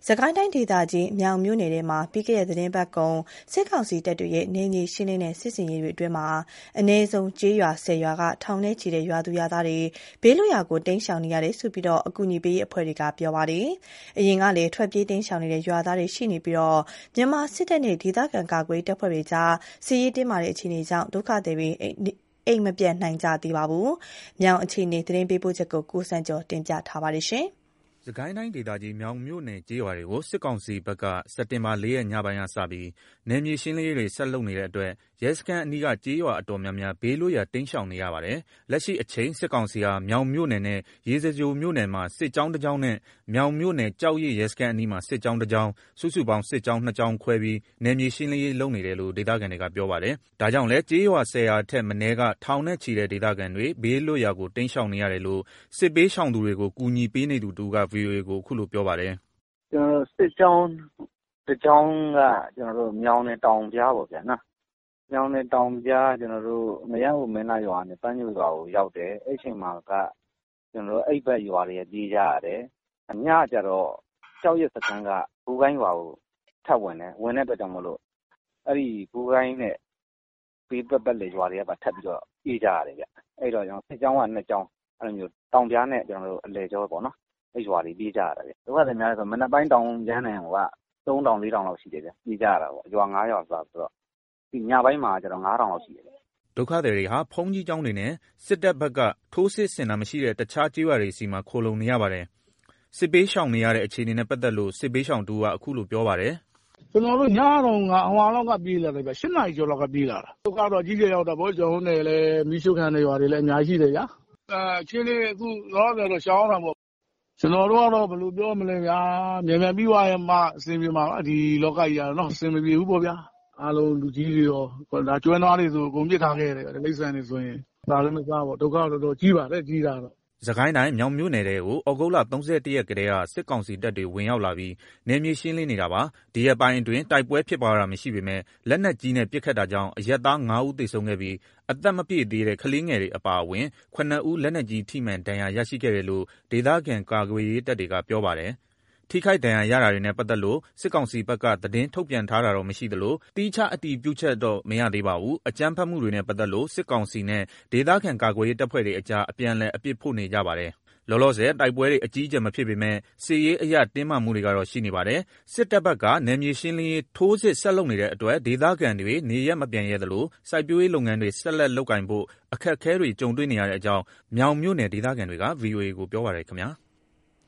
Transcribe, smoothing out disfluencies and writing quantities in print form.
စကိုင်းတိုင်းဒေသကြီးမြောင်မြို့နယ်ထဲမှာပြီးခဲ့တဲ့သတင်းပတ်ကုန်စစ်ကောင်စီတပ်တွေရဲ့နယ်မြေရှင်းလင်းတဲ့စစ်ဆင်ရေးတွေအတွင်းမှာအနည်းဆုံးကျေးရွာ10ရွာကထောင်နဲ့ချီတဲ့ရွာသူရွာသားတွေဘေးလွတ်ရာကိုတိမ်းရှောင်နေရတယ်ဆိုပြီးအကူအညီပေးရေးအဖွဲ့တွေကပြောပါတယ်။အရင်ကလည်းထွက်ပြေးတိမ်းရှောင်နေတဲ့ရွာသားတွေရှိနေပြီးမြန်မာစစ်တပ်နဲ့ဒေသခံကာကွယ်တပ်ဖွဲ့တွေကြားစစ်ရေးတင်းမာတဲ့အခြေအနေကြောင့်ဒုက္ခသည်တွေအိမ်မပြန်နိုင်ကြသေးပါဘူး။မြောင်အခြေအနေသတင်းပေးပို့ချက်ကိုကိုစံကျော်တင်ပြထားပါတယ်။စကိုင်းတိုင်းဒေသကြီးမြောင်မြို့နယ်ကျေးရွာတွေကိုစစ်ကောင်စီဘက်ကစက်တင်ဘာ 4 ရက်ညပိုင်းကစပြီးနယ်မြေရှင်းလင်းရေးတွေဆက်လုပ်နေတဲ့အတွက်ရဲစခန်းအနီးကကျေးရွာအတော်များများဘေးလွတ်ရာတိမ်းရှောင်နေရပါတယ်။လက်ရှိအချိန်စစ်ကောင်စီဟာမြောင်မြို့နယ်နဲ့ရေစကြိုမြို့နယ်မှာစစ်ကြောင်းတစ်ကြောင်းနဲ့မြောင်မြို့နယ်ကျောက်ရစ်ရဲစခန်းအနီးမှာစစ်ကြောင်းတစ်ကြောင်းစုစုပေါင်းစစ်ကြောင်း 2 ကြောင်းခွဲပြီးနယ်မြေရှင်းလင်းရေးလုပ်နေတယ်လို့ဒေသခံတွေကပြောပါတယ်။ဒါကြောင့်လည်းကျေးရွာ10ရွာထက်မနည်းကထောင်နဲ့ချီတဲ့ဒေသခံတွေဘေးလွတ်ရာကိုတိမ်းရှောင်နေရတယ်လို့စစ်ဘေးရှောင်သူတွေကိုကူညီပေးနေသူတဦးက VOA ကိုအခုလိုပြောပါတယ်။ကျွန်တော်စစ်ကြောင်းတစ်ကြောင်းကကျွန်တော်တို့မြောင်နယ်တောင်ကြားပေါ့ဗျာနော်။မြောင်နယ်တောင်ကြားကျွန်တော်တို့မရဘူးမင်းသားရွာနဲ့ပန်းညိုရွာကိုရောက်တယ်။အဲ့ချိန်မှာကကျွန်တော်တို့အိပ်ဘက်ရွာတွေပြေးကြရတယ်။အညကျတော့ကျောက်ရစ်စခန်းကဘူကိုင်းရွာကိုထပ်ဝင်တယ်။ဝင်တဲ့အတွက်ကြောင့်မလို့အဲ့ဒီဘူကိုင်းနဲ့ဘေးပတ်လေရွာတွေကပါထပ်ပြီးတော့ပြေးကြရတယ်ဗျ။အဲ့တော့ကျွန်တော်စစ်ကြောင်းက2ကြောင်းအဲ့လိုမျိုးတောင်ကြားနဲ့ကျွန်တော်တို့အလဲကျောပေါ့နော်။အဲ့ရွာတွေပြေးကြရတယ်ဗျ။ဒုက္ခသည်များဆိုမနက်ပိုင်းတောင်ကျန်းတယ်ဟိုက3000 4000လောက်ရှိတယ်ဗျ။ပြေးကြရတာပေါ့။ရွာ9ရွာဆိုတော့ဒီညပိုင်းမှာကျတော့9000လောက်ရှိတယ်ဗျ။ဒုက္ခသည်တွေဟာဖုံးကြီးကျောင်းတွေနဲ့စစ်တပ်ဘက်ကထိုးစစ်ဆင်တာမရှိတဲ့တခြားကျေးရွာတွေစီမှာခိုလုံနေရပါတယ်။စစ်ပေးရှောင်နေရတဲ့အခြေအနေနဲ့ပတ်သက်လို့စစ်ပေးရှောင်တူကအခုလိုပြောပါတယ်။ကျွန်တော်တို့ညတော့ဟွာလောက်ကပြေးလာတယ်ဗျ8နာရီကျော်လောက်ကပြေးလာတာဒုက္ခတော့ကြီးကျယ်ရောက်တာဗောကျွန်တော်တို့နယ်လည်းမီးရှို့ခံတဲ့ရွာတွေလည်းအများကြီးရှိတယ်ဗျာချင်းလေးအခုတော့ရှောင်းတာဗောကျွန်တော်တို့ကတော့ဘယ်လိုပြောမလဲဗျာမြန်မြန်ပြီးသွားရင်မှအဆင်ပြေမှာဒီလောကကြီးကတော့နော်အဆင်မပြေဘူးပေါ့ဗျာအားလုံးလူကြီးတွေရောဒါကျွမ်းသားတွေဆိုအကုန်ပြစ်ထားခဲ့တယ်လိမ့်ဆန်နေဆိုရင်ဒါလည်းမစားပေါ့ဒုက္ခတော့ကြီးပါတယ်ကြီးတာတော့စကိုင်းတိုင်းမြောင်မြို့နယ်တွေကိုဩဂုတ်လ31ရက်ကတည်းကစစ်ကောင်စီတပ်တွေဝင်ရောက်လာပြီးနယ်မြေရှင်းလင်းနေတာပါဒီရက်ပိုင်းအတွင်းတိုက်ပွဲဖြစ်ပွားတာမရှိပေမဲ့လက်နက်ကြီးနဲ့ပစ်ခတ်တာကြောင့်အရက်သား9ဦးသေဆုံးခဲ့ပြီးအသက်မပြည့်သေးတဲ့ကလေးငယ်တွေအပါအဝင်9ဦးလက်နက်ကြီးထိမှန်ဒဏ်ရာရရှိခဲ့တယ်လို့ဒေသခံကာကွယ်ရေးတပ်တွေကပြောပါတယ်ထိခိုက်ဒဏ်ရာရတာတွေနဲ့ပတ်သက်လို့စစ်ကောင်စီဘက်ကသတင်းထုတ်ပြန်ထားတာတော့မရှိသလိုတီးခြားအတည်ပြုချက်တော့မရသေးပါဘူးအကြမ်းဖက်မှုတွေနဲ့ပတ်သက်လို့စစ်ကောင်စီနဲ့ဒေသခံကာကွယ်ရေးတပ်ဖွဲ့တွေအကြားအပြန်အလှန်အပြစ်ဖို့နေကြပါတယ်လောလောဆယ်တိုက်ပွဲတွေအကြီးအကျယ်မဖြစ်ပေမဲ့စစ်ရေးအရတင်းမာမှုတွေကတော့ရှိနေပါတယ်စစ်တပ်ဘက်ကနယ်မြေရှင်းလင်းရေးထိုးစစ်ဆက်လုပ်နေတဲ့အတွက်ဒေသခံတွေနေရက်မပြန်ရဲသလိုစိုက်ပျိုးရေးလုပ်ငန်းတွေဆက်လက်လုပ်ကိုင်ဖို့အခက်အခဲတွေကြုံတွေ့နေရတဲ့အကြောင်းမြောင်မြို့နယ်ဒေသခံတွေက VOA ကိုပြောပါတယ်ခင်ဗျာ